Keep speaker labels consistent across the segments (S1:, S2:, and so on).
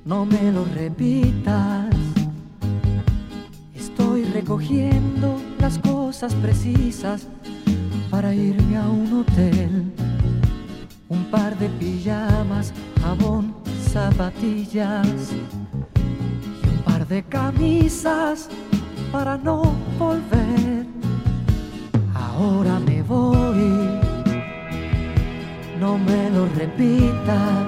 S1: no me lo repitas. Estoy recogiendo las cosas precisas para irme a un hotel. Un par de pijamas, jabón, zapatillas y un par de camisas para no volver. Ahora me voy, no me lo repitas.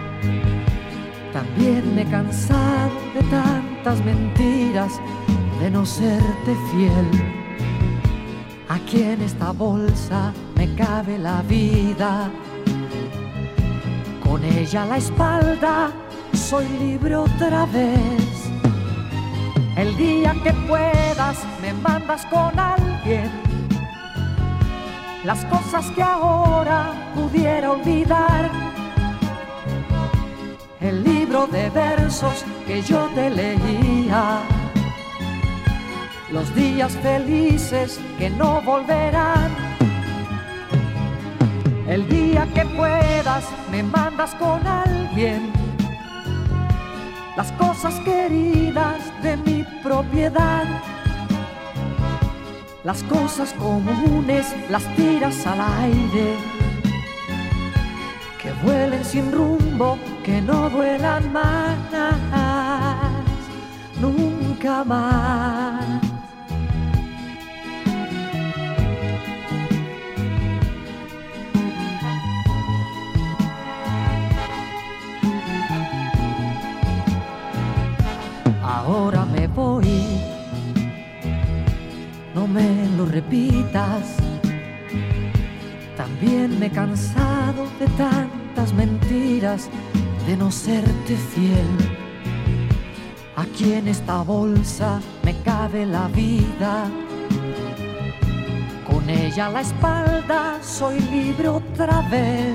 S1: También me he cansado de tantas mentiras, de no serte fiel. Aquí en esta bolsa me cabe la vida, con ella a la espalda soy libre otra vez. El día que puedas me mandas con alguien las cosas que ahora pudiera olvidar. El libro de versos que yo te leía, los días felices que no volverán. El día que puedas me mandas con alguien las cosas queridas de mi propiedad. Las cosas comunes las tiras al aire, que vuelen sin rumbo, que no duelan más, nunca más. Ahora me voy, no me lo repitas. También me he cansado de tantas mentiras, de no serte fiel. Aquí en esta bolsa me cabe la vida, con ella a la espalda soy libre otra vez.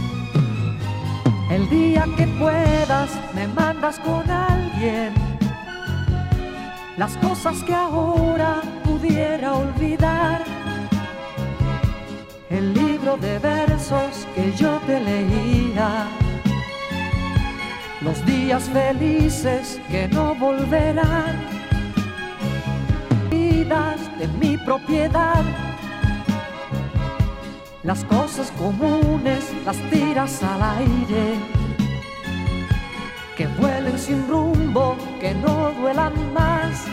S1: El día que puedas me mandas con alguien las cosas que ahora pudiera olvidar. El libro de versos que yo te leía, los días felices que no volverán. Vidas de mi propiedad, las cosas comunes las tiras al aire, que vuelen sin rumbo, que no duelan más.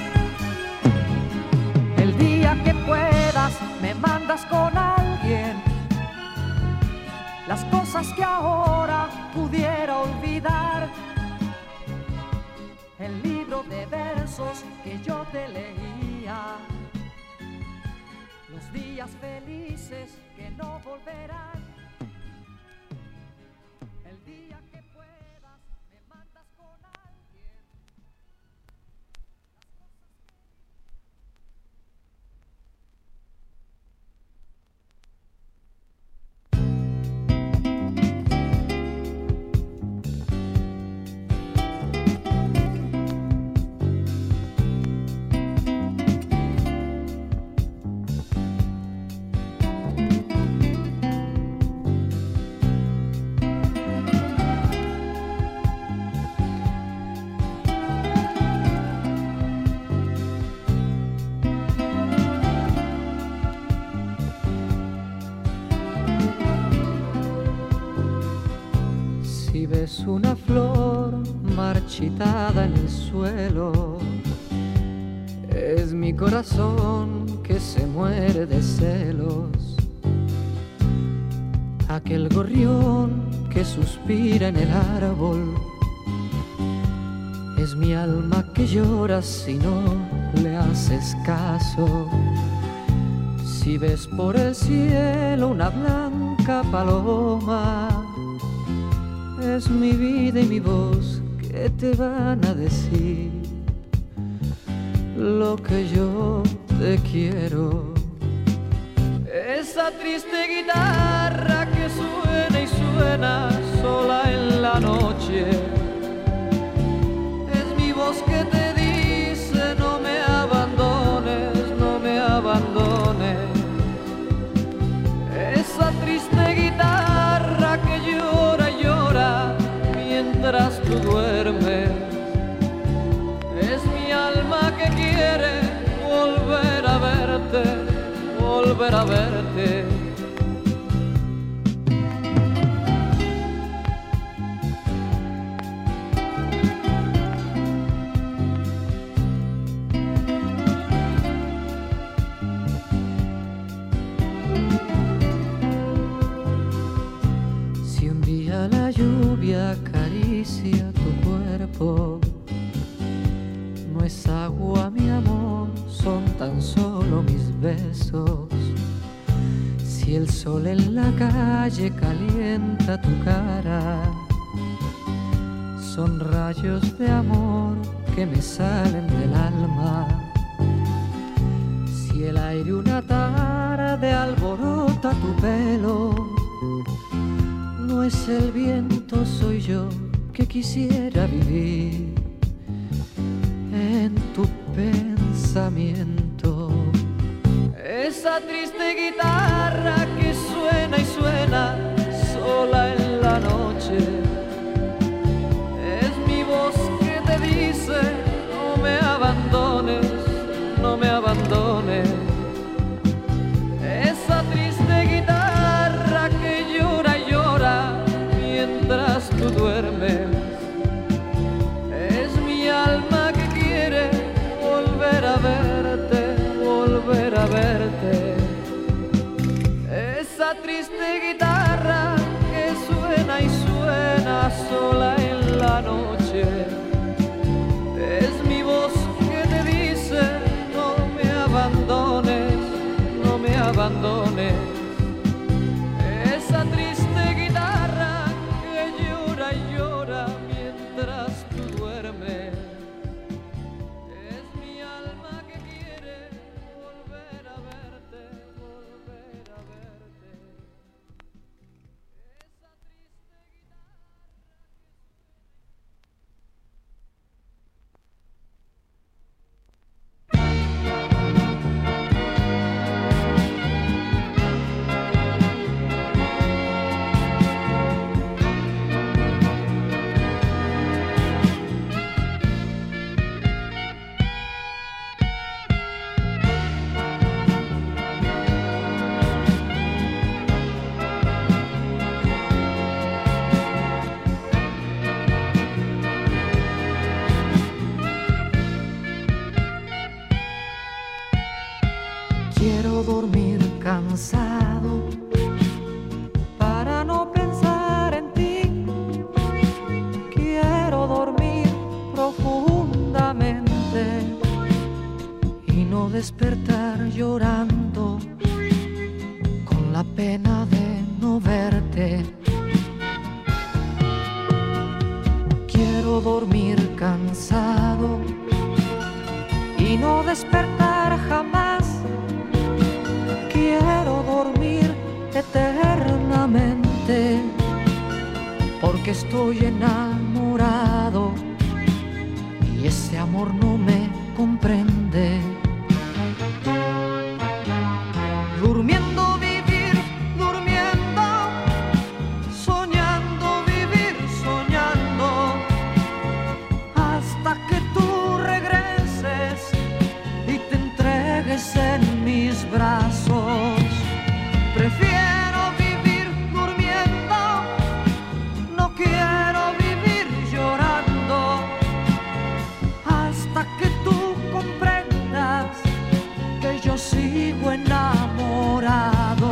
S1: El día que puedas me mandas con alguien las cosas que ahora pudiera olvidar. El libro de versos que yo te leía, los días felices que no volverán. El día que puedas me mandas con alguien. Si ves una flor marchitada en el suelo, es mi corazón que se muere de celos. Aquel gorrión que suspira en el árbol, es mi alma que llora si no le haces caso. Si ves por el cielo una blanca paloma, es mi vida y mi voz que te van a decir lo que yo te quiero. Esa triste guitarra que suena y suena sola en la noche, es mi voz que te dice no me abandones, no me abandones. Esa triste guitarra que llora y llora mientras tú duermes, volver a verte. Si un día la lluvia acaricia tu cuerpo, no es agua, mi amor, son tan solo mis besos. Si el sol en la calle calienta tu cara, son rayos de amor que me salen del alma. Si el aire una tarde alborota tu pelo, no es el viento, soy yo que quisiera vivir en tu pensamiento. Esa triste guitarra que suena y suena sola en la noche, es mi voz que te dice no me abandones, no me abandones. Esa triste guitarra que llora y llora mientras tú duermes, es mi alma que quiere volver a verte, volver a verte. Esa triste guitarra que suena y suena sola en la noche, es mi voz que te dice no me abandones, no me abandones. Esa triste guitarra que llora y llora mientras tú duermes, es mi alma que quiere volver a verte, volver a verte. Esa triste guitarra. Quiero dormir cansado para no pensar en ti. Quiero dormir profundamente y no despertar llorando con la pena de no verte. Quiero dormir cansado y no despertar jamás. Quiero dormir eternamente porque estoy enamorado y ese amor no me comprende. Durmiendo vivir, durmiendo, soñando vivir, soñando, hasta que tú regreses y te entregues en mis brazos. Prefiero vivir durmiendo, no quiero vivir llorando, hasta que tú comprendas que yo sigo enamorado.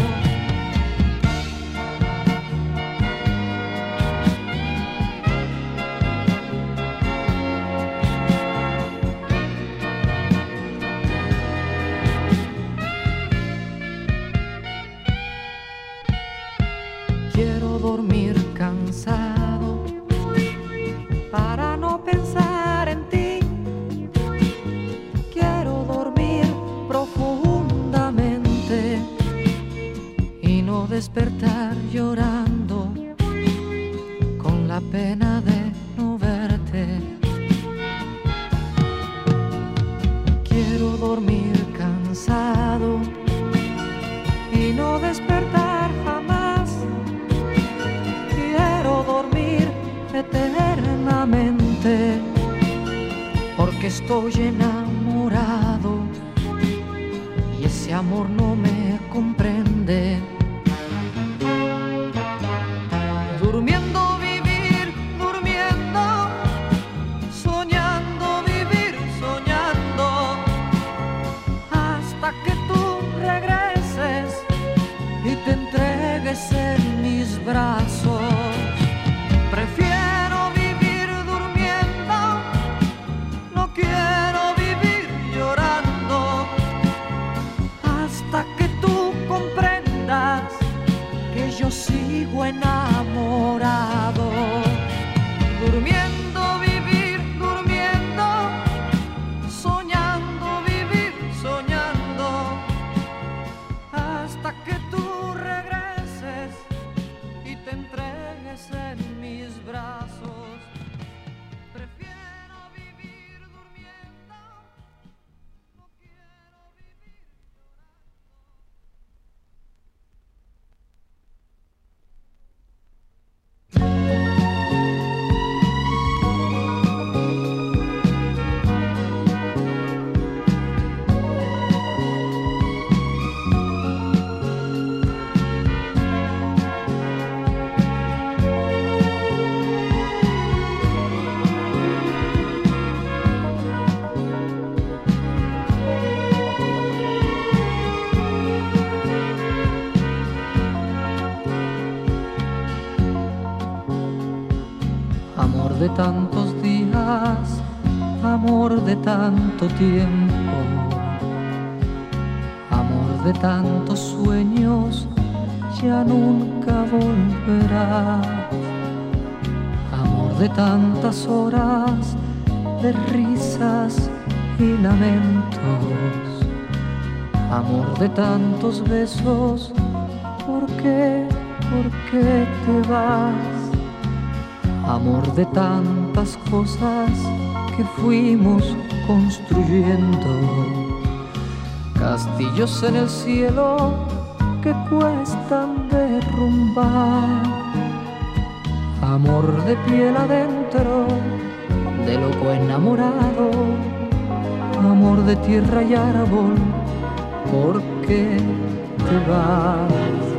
S1: Quiero dormir cansado para no pensar en ti. Quiero dormir profundamente y no despertar llorando con la pena de no verte. Quiero dormir cansado y no despertar jamás. Quiero dormir eternamente porque estoy enamorado y ese amor no me brazos. Prefiero vivir durmiendo, no quiero vivir amor de tantos días, amor de tanto tiempo, amor de tantos sueños, ya nunca volverás. Amor de tantas horas, de risas y lamentos, amor de tantos besos, ¿por qué te vas? Amor de tantas cosas que fuimos construyendo, castillos en el cielo que cuestan derrumbar. Amor de piel adentro, de loco enamorado, amor de tierra y árbol, ¿por qué te vas?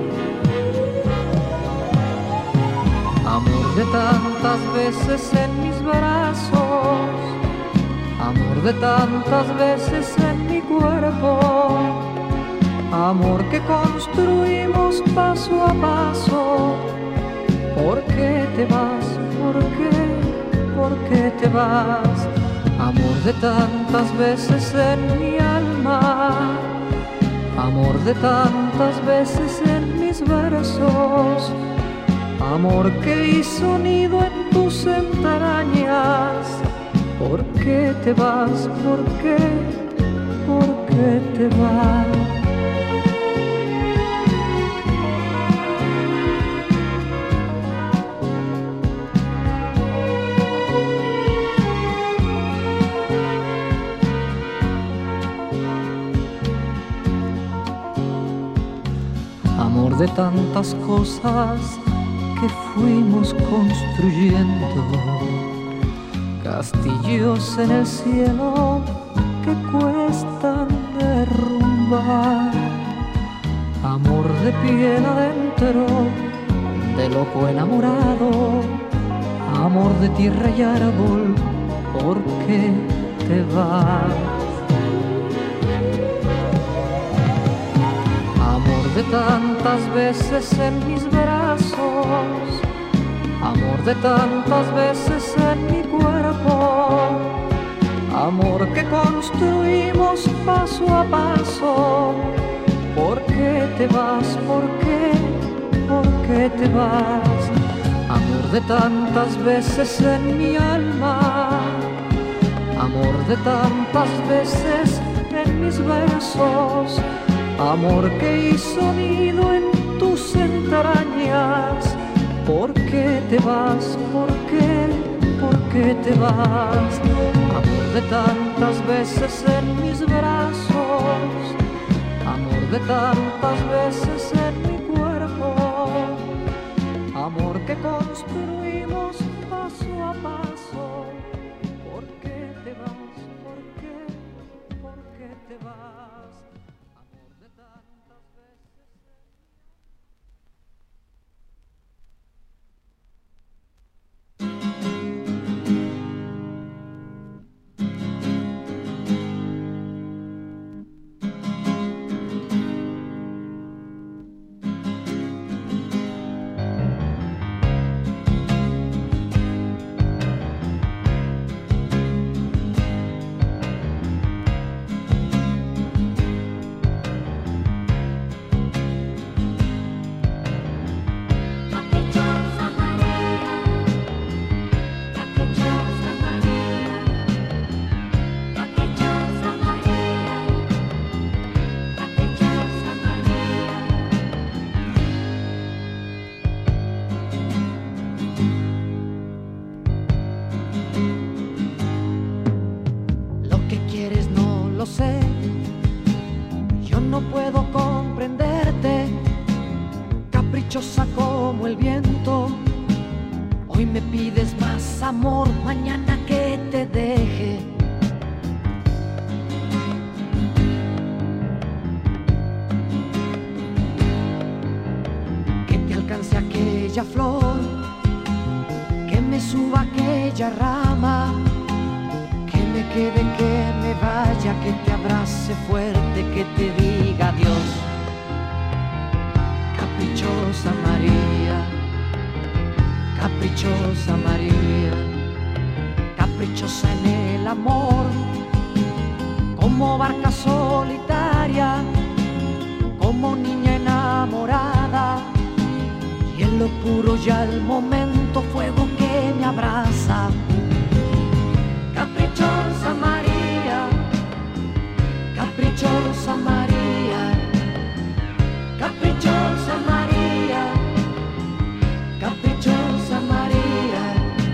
S1: Amor de tantas veces en mis brazos, amor de tantas veces en mi cuerpo, amor que construimos paso a paso. ¿Por qué te vas? ¿Por qué te vas? Amor de tantas veces en mi alma, amor de tantas veces en mis versos, amor que hizo nido en tus entrañas. ¿Por qué te vas? ¿Por qué te vas? Amor de tantas cosas que fuimos construyendo, castillos en el cielo que cuestan derrumbar. Amor de piel adentro, de loco enamorado, amor de tierra y árbol, ¿por qué te vas? Amor de tantas veces en mis brazos, amor de tantas veces en mi cuerpo, amor que construimos paso a paso. ¿Por qué te vas? ¿Por qué te vas? Amor de tantas veces en mi alma, amor de tantas veces en mis versos, amor que hizo nido en tus entrañas. ¿Por qué te vas? ¿Por qué te vas? Amor de tantas veces en mis brazos, amor de tantas veces en mi cuerpo, amor que construimos paso a paso. ¿Por qué te vas? ¿Por qué te vas? Amor de tantas veces. pides más amor, mañana que te deje. Que te alcance aquella flor, que me suba aquella rama, que me quede, que me vaya, que te abrace fuerte, que te diga adiós. Caprichosa María, caprichosa María, caprichosa en el amor, como barca solitaria, como niña enamorada, y en lo puro ya el momento, fuego que me abraza. Caprichosa María, caprichosa María, caprichosa María, caprichosa María.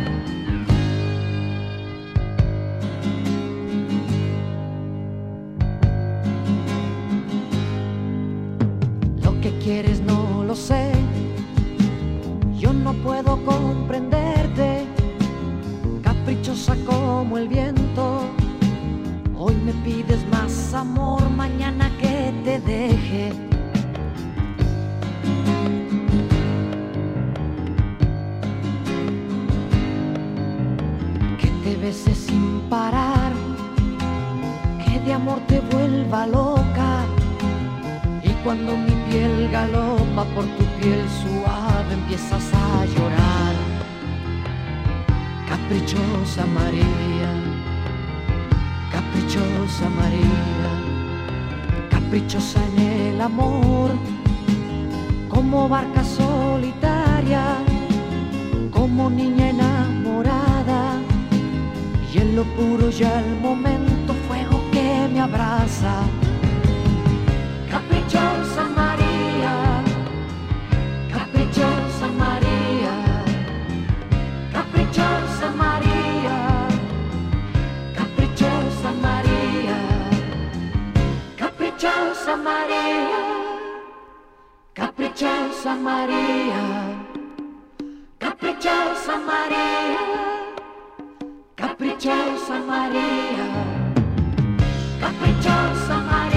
S1: Lo que quieres no lo sé, yo no puedo comprenderte. Caprichosa como el viento, hoy me pides más amor, mañana que te deje. Que te bese sin parar, que de amor te vuelva loca, y cuando mi piel galopa por tu piel suave empiezas a llorar. Caprichosa María, caprichosa María, caprichosa en el amor, como barca solitaria, como niña enamorada, y en lo puro ya el momento, fuego que me abraza. Caprichosa María, caprichosa María, caprichosa María, caprichosa María, caprichosa María, caprichosa María, caprichosa María, caprichosa María, caprichosa María.